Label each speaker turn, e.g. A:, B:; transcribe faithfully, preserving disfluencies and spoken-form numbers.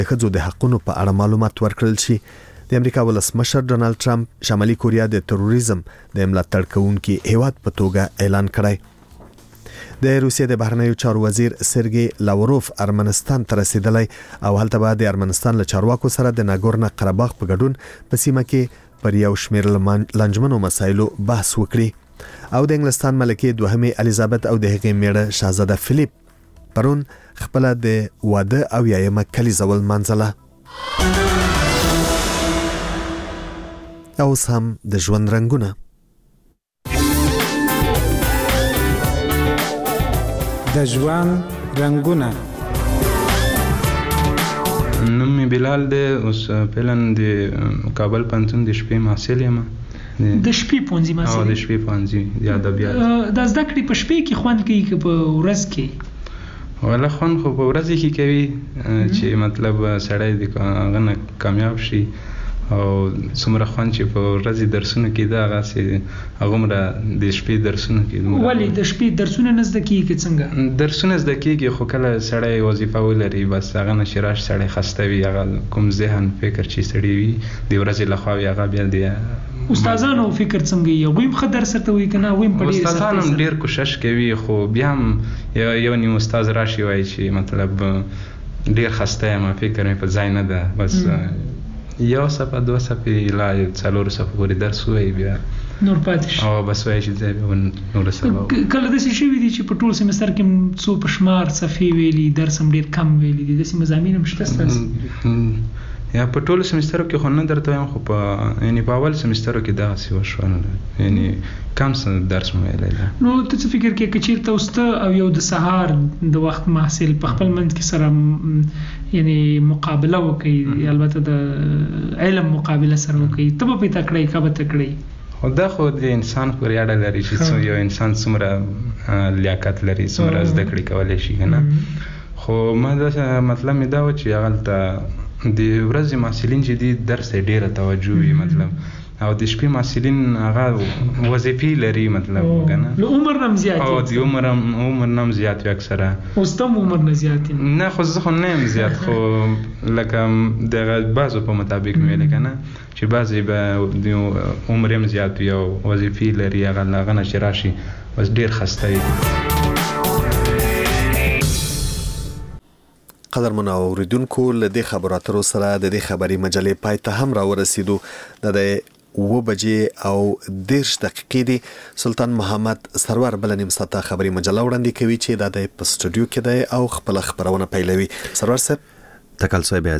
A: ښځو د حقونو په اړه معلومات ورکړل شي. د امریکا ولسمشر ډونالد ټرمپ شمالي کوریا د تروریزم د ملاتړ کوونکي هیواد په توګه اعلان کړی. د روسیې د بهرنیو چارو وزیر سرګي لاوروف ارمنستان ته رسیدلی او هلته به د ارمنستان له چارواکو سره د ناګورنو قرهباغ په ګډون په سیمه کې پر یو شمېر لنجمنو مسایلو بحث وکړي. او د انګلستان ملکې دوهمې الیزابت او د هغې میړه شاهزاده فلیپ پرون خپل د واده او یایمه کلیزه ولمانځله. اوس هم د ژوند رنګونه.
B: د ژوند رنګونه.
C: نوم می بلال دی، اوس فعلا د کابل پوهنتون د شپې محصل یم.
D: د شپې پوهنځي محصل؟
C: او د شپې پوهنځي د ادبیات.
D: د زده کړې په شپې کې خوند کوي که په ورځ کې؟
C: ولا خوند خو په ورځ کې کوي چې مطلب سړی د هغه نه کامیاب شي، او څومره خوند چې په ورځې درسونه کې ده هغسې هغومره د شپې درسونه کې.
D: ولې د شپې درسونه نه زده کېږي که څنګه؟
C: درسونه زده کېږي خو کله سړی وظیفه ولري بس هغه نه چې راشي سړی خسته وي، هغه کوم ذهن فکر چې سړی وي د ورځې لخوا وي هغه بیا د
D: استادانو فکر څنګه وي؟ هغوی هم ښه درس ورته وایي که نه هغوی هم په ډېرې سختۍ
C: استادان هم ډېر کوشش کوي، خو بیا هم یو نیم استاد راشي وایي چې مطلب ډېر خسته یم فکر مې په ځای نه ده، بس یو صفحه دو صفحې لا څلورو صفحو پورې درس وایي بیا
D: نور پاتې شي
C: او بس وایي چې ځای به نور سبا.
D: کله داسې شوي دي چې په ټول سمستر کې څو په شمار صفحې ویلي درس هم ډېر کم ویلي دي؟ داسې مضامین هم شته ستاسې؟
C: یا په ټولو سمسترو کې خو نه درته وایم، خو په یعنې په اول سمسترو کې دغسې وشول، یعنې کم څه درس مو ویلی ده.
D: نو ته څه فکر کوې که چېرته اوس ته او یو د سهار د وخت محصل په خپل منځ کې سره یعنې مقابله وکړي، البته د علم مقابله سره وکړي، ته به پې تکړی که به تکړی؟
C: خو دا خو د انسان پورې اړه لري چې یو انسان څومره لیاقت لري، څومره زده کړې کولی شي که نه. خو ما دا مطلب مې دا و چې هغلته د ورځې محصلین چې دي درس ته ډېره توجه وي مطلب، او د شپې محصلین هغه وظیفې لري مطلب که نه،
D: له عمر نه هم زیات
C: او د عمر عمر نه هم زیات وي اکثره.
D: اوس ته هم عمر نه زیات یم؟
C: نه خو زه خو نه یم زیات، خو لکه دغه بعضو په مطابق مې ویلې که نه چې بعضې به د عمر هم زیات وي او وظیفې لري، هغه له هغه نه چې راشي بس ډېر خسته وي.
A: قدرمن اوریدونکو، له دې خبرو اترو سره د دې خبري مجلې پای ته هم راورسېدو. د اوه بجې او دېرش دقیقې دي. سلطان محمد سرور بله نیم ساعته خبري مجله وړاندې کوي چې دا د په سټوډیو کې دی او خپله خپرونه پیلوي. سرور صاحب تکل صاحب